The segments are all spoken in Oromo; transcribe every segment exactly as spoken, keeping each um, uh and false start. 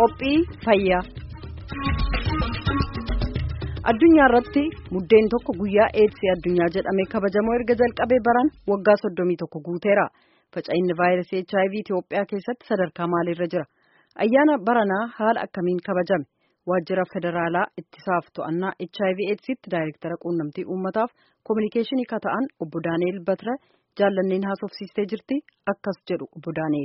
Qophii fayyaa. Addunyaa irratti muddeen tokko guyyaa eedsii addunyaa jedhamee kabajamoo erga jalqabee baran waggaa soddomii tokko guuteera. Faca'inni vaayirasii H I V Itoophiyaa keessatti sadarkaa maaliirra jira? Ayyaana baranaa haala akkamiin kabajame? Waajjira Federaalaa Ittisaaf To'annaa H I V Eedsiitti Daayireektara Quunnamtii Uummataaf Kominikeeshinii kan ta'an obbo Daani'el Batira jaallanneen haasofsiistee jirti. Akkas jedhu obbo Daani'el.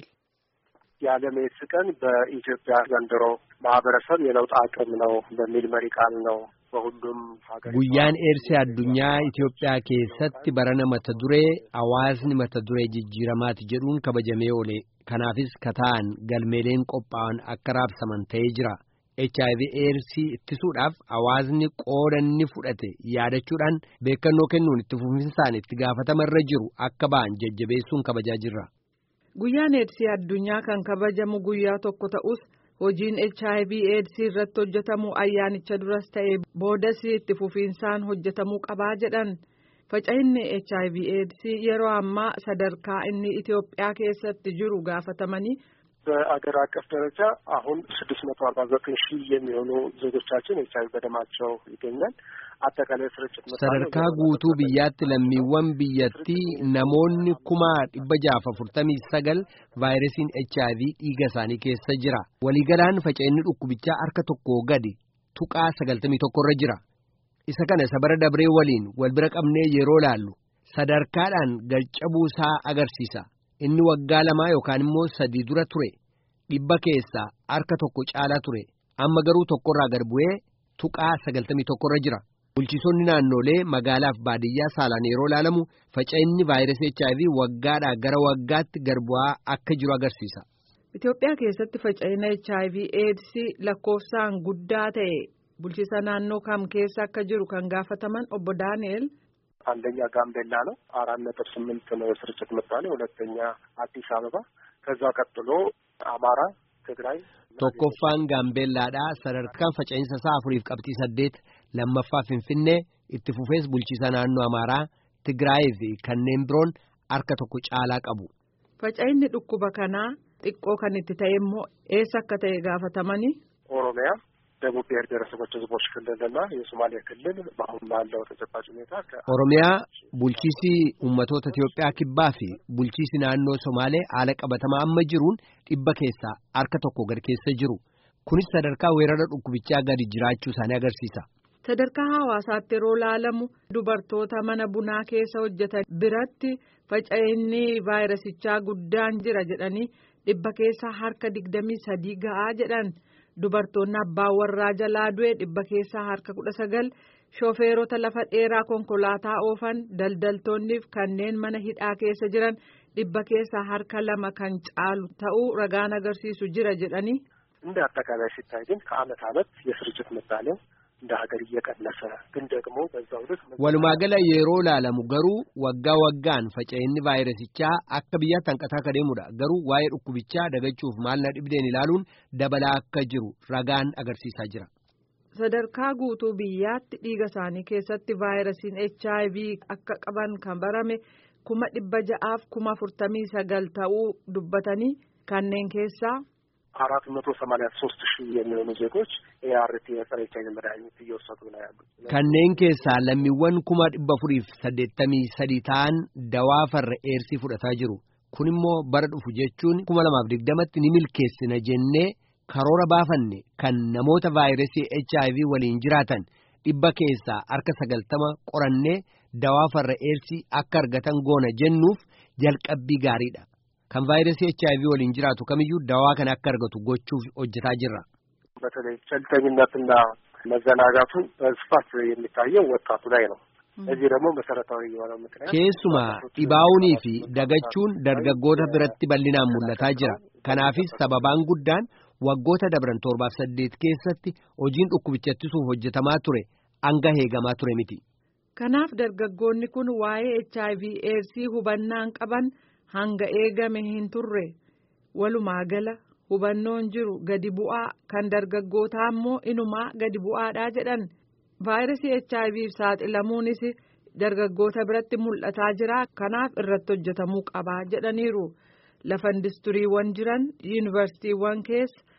የዓለም ኤድስ ቀን በኢትዮጵያ ዘንድሮ ማህበረሰብ የለውጥ አቅም ነው በሚል መሪ ቃል ነው በሁሉም ሀገር ጉያን ኤድስ አዱኛ ኢትዮጵያ keessatti barana mata duree hawaasni mata duree jijjiiramaati jedhuun kabajamee oole kanaafis kataan galmeeleen qophaa'an akka raabsaman ta'ee jira. H I V AIDS ittisuudhaaf hawaasni qoodanni fudhate yaadachuudhaan beekannoo kennuun itti fufinsaan itti gaafatamarra jiru akka ba'an jajjabeessuun kabajaa jirra. Guyyaan eedsii addunyaa kan kabajamu guyyaa tokko ta'us hojiin H I V eedsii irratti hojjetamu ayyaanicha duras ta'e boodas itti fufiinsaan hojjetamuu qabaa jedhan. Faca'inni H I V eedsii yeroo ammaa sadarkaa inni Itoophiyaa keessatti jiru gaafatamanii በአገር አቀፍ ደረጃ አሁን ስድስት መቶ አርባ ዘጠኝ ሺህ የሚሆኑ ዜጎቻችን ኤች አይ ቪ በደማቸው ይገኛል። አጠቃላይ ስርጭት መጣ sadarkaa guutuu biyyaatti lammiiwwan biyyattii namoonni kuma dhibba jaha afurtamii sagal vaayirasiin H I V dhiiga isaanii keessa jira. Waliigalaan faca'inni dhukkubichaa harka tokkoo gadi tuqaa sagaltamii tokkorra jira. Isa kana isa bara dabree waliin wal bira qabnee yeroo laallu sadarkaadhaan galchabuu isaa agarsiisa. Inni waggaa lamaa yookaan immoo sadii dura ture dhibba keessaa harka tokko caalaa ture amma garuu tokkorraa gad bu'ee tuqaa sagaltamii tokkorra jira. Bulchiisonni naannolee magaalaaf baadiyyaa saalaan yeroo laalamu faca'inni vaayirasii H I V waggaadhaa gara waggaatti gad bu'aa akka jiru agarsiisa. Itoophiyaa keessatti faca'ina H I V AIDS lakkoofsaan guddaa ta'e bulchiisa naannoo kam keessa akka jiru kan gaafataman obbo Daani'el. አንደኛ ጋምቤላ ነው አራት ነጥብ ስምንት ነው የስርጭት ምጣኔ ሁለተኛ አዲስ አበባ ከዛ ቀጥሎ አማራ ትግራይ tokkoffaan gaambeellaadha sadarkaan faca'insa isaa afuriif qabxii saddeet lammaffaa finfinnee itti fufees bulchiisa naannoo amaaraa tigraayii fi kanneen biroon harka tokko caalaa qabu. Faca'inni dhukkuba kanaa xiqqoo kan itti ta'e immoo eessa akka ta'e gaafatamanii ኦሮሚያ ደቡብ ብሔር ብሔረሰቦች ሕዝቦች ክልልና የሶማሌ ክልል በአሁን ባለው ተጨባጭ ሁኔታ ኦሮሚያ ቡልቺሲ ኡመቶታ ኢትዮጵያ ኪባፊ ቡልቺሲ ናኖ ሶማሌ አለ ቀበተማ አመጅሩን ዲበ ኬሳ አርከ ቶኮ ገድ ኬሰ ጅሩ ኩኒስ ተደርካ ወረረ ዱኩብቻ ጋር ጅራቹ ሳኔ አገርሲሳ sadarkaa hawaasaatti yeroo laalamu dubartoota mana bunaa keessa hojjetan biratti faca'inni vaayirasichaa guddaan jira jedhanii dhibba keessa harka digdamii sadii ga'aa jedhan. Dubartoonni abbaa warraa jalaa du'e dhibba keessaa harka kudha sagal shofeerota lafa dheeraa konkolaataa oofan daldaltoonniif kanneen mana hidhaa keessa jiran dhibba keessaa harka lama kan caalu ta'uu ragaan agarsiisu jira jedhanii. እንደ አጠቃላይ ሲታይ ግን ከዓመት ዓመት የስርጭት ምጣኔው እንደ ሀገር እየቀነሰ ግን ደግሞ በዛው ልክ ወልማገላ yeroo laalamu garuu waggaa waggaan faca'inni vaayirasichaa akka biyyaatti hanqataa akka deemudha. Garuu waa'ee dhukkubichaa dagachuuf maal na dhibdeen ilaaluun dabalaa akka jiru ragaan agarsiisaa jira. Sadarkaa guutuu biyyaatti dhiiga isaanii keessatti vaayirasiin H I V akka qaban kan barame kuma dhibba ja'aaf kuma afurtamii sagal ta'uu dubbatanii kanneen keessaa አራት መቶ ሰማንያ ሶስት ሺህ የሚሆኑ ዜጎች ኤ አር ቲ የጸረ ኤች አይ ቪ መድኃኒት እየወሰዱ ነው ያሉት። kanneen keessaa lammiiwwan kuma dhibba afuriif saddeettamii sadii ta'an dawaa farra eersii fudhataa jiru. Kun immoo bara dhufu jechuun kuma lamaaf digdamatti ni milkeessina jennee karoora baafanne kan namoota vaayirasii H I V waliin jiraatan dhibba keessaa harka sagaltama qorannee dawaa farra eersii akka argatan goona jennuuf jalqabbii gaariidha. kan vaayirasii H I V waliin jiraatu kamiyyuu dawaa kana akka argatu gochuuf hojjetaa jirra. በተለይ ቸልተኝነትና መዘናጋቱ በስፋት የሚታየው ወጣቱ ላይ ነው። እዚህ ደግሞ መሰረታዊ የሆነው ምክንያት keessumaa dhibaa'uunii fi dagachuun dargaggoota biratti bal'inaan mul'ataa jira. Kanaafis sababaan guddaan waggoota dabran torbaaf saddeet keessatti hojiin dhukkubicha ittisuuf hojjetamaa ture hanga eegamaa ture miti. Kanaaf dargaggoonni kun waa'ee H I V AIDS hubannaan qaban hanga eegame hin turre. Walumaa gala hubannoon jiru gadi bu'aa kan dargaggootaa immoo inumaa gadi bu'aadhaa jedhan. Vaayirasii H I V saaxilamuunis dargaggoota biratti mul'ataa jira. Kanaaf irratti hojjetamuu qabaa jedhaniiru. Lafa industiriiwwan jiran yuunivarsiitiiwwan keessa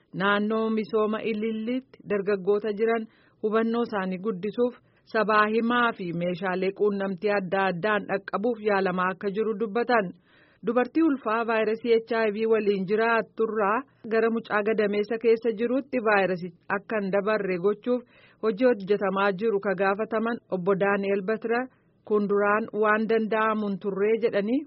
naannoo misooma ililliitti dargaggoota jiran hubannoo isaanii guddisuuf sabaa himaa fi meeshaalee quunnamtii adda addaan dhaqqabuuf yaalamaa akka jiru dubbatan. Dubartii ulfaa vaayirasii H I V waliin jiraatturraa gara mucaa gadameessa keessa jirutti vaayirasichi akka hin dabarre gochuuf hojii hojjetamaa jiru ka gaafataman obbo Daani'el Batira kun duraan waan danda'amuun turree jedhanii.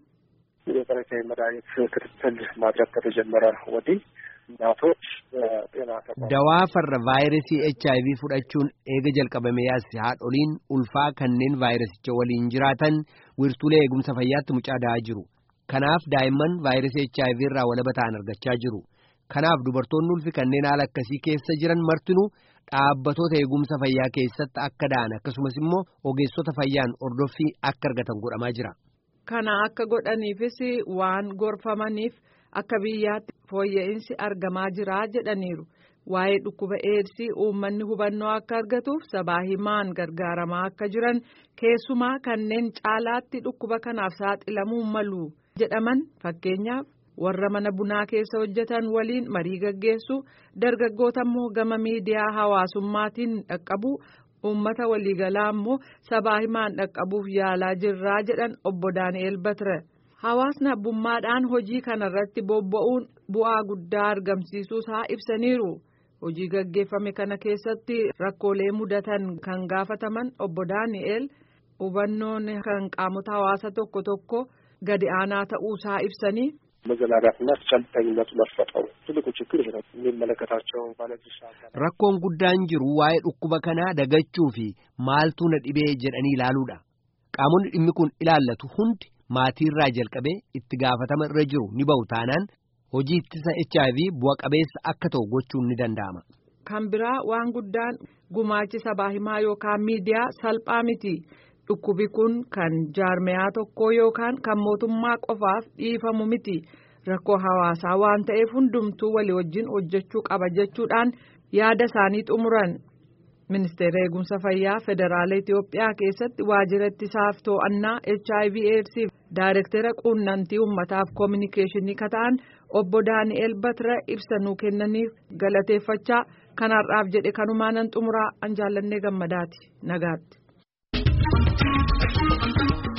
የጸረ መድኃኒት ክትትል ማድረግ ከተጀመረ ወዲህ እናቶች ጤና ተቋም dawaa farra vaayirasii H I V fudhachuun eega jalqabame yaasi haadholiin ulfaa kanneen vaayirasicha waliin jiraatan wirtuulee eegumsa fayyaatti mucaa da'aa jiru. Kanaaf daa'imman vaayirasii H I V irraa walaba ta'an argachaa jiru. Kanaaf dubartoonni ulfi kanneen haala akkasii keessa jiran martinuu dhaabbatoota eegumsa fayyaa keessatti akka da'an akkasumas immoo ogeessota fayyaan ordoffii akka argatan godhamaa jira. Kana akka godhaniifis waan gorfamaniif akka biyyaatti fooyya'insi argamaa jira jedhaniiru. Waa'ee dhukkuba eedsii uummanni hubannoo akka argatuuf sabaa himaan gargaaramaa akka jiran keessumaa kanneen caalaatti dhukkuba kanaaf saaxilamuu malu jedhaman fakkeenyaaf warra mana bunaa keessa hojjetan waliin marii gaggeessu dargaggoota immoo gama miidiyaa hawaasummaatiin dhaqqabu uummata waliigalaa immoo sabaa himaan dhaqqabuuf yaalaa jirraa jedhan obbo Daani'el Batira. Hawaasni abbummaadhaan hojii kanarratti bobba'uun bu'aa guddaa argamsiisuusaa ibsaniiru. Hojii gaggeeffame kana keessatti rakkoolee mudatan kan gaafataman obbo Daani'el hubannoon kan qaamota hawaasa tokko tokko gadi aanaa ta'uusaa ibsanii. መዘናጋትና ቸልተኝነቱ መፈጠሩ ትልቁ ችግር ነው የሚመለከታቸው ባለድርሻ አካላት rakkoon guddaan jiru waa'ee dhukkuba kanaa dagachuu fi maaltu na dhibee jedhanii ilaaluudha. Qaamonni dhimmi kun ilaallatu hundi maatiirraa jalqabee itti gaafatama irra jiru ni ba'u taanaan hojii ittisa H I V bu'a qabeessa akka ta'u gochuun ni danda'ama. Kan biraa waan guddaan gumaachi sabaa himaa yookaan miidiyaa salphaa miti. Dhukkubi kun kan jaarmiyaa tokkoo yookaan kan mootummaa qofaaf dhiifamu miti. Rakkoo hawaasaa waan ta'eef hundumtuu walii wajjin hojjechuu qaba jechuudhaan yaada isaanii xumuran. Ministeera eegumsa fayyaa federaala Itoophiyaa keessatti waajjira ittisaaf to'annaa H I V AIDS daayirektera quunnamtii uummataaf koominikeeshinii kata'an obbo Daani'el Batira ibsa nuu kennaniif galateeffachaa kanarraaf jedhe kanumaanan xumuraa an jaallannee gammadaati nagaatti.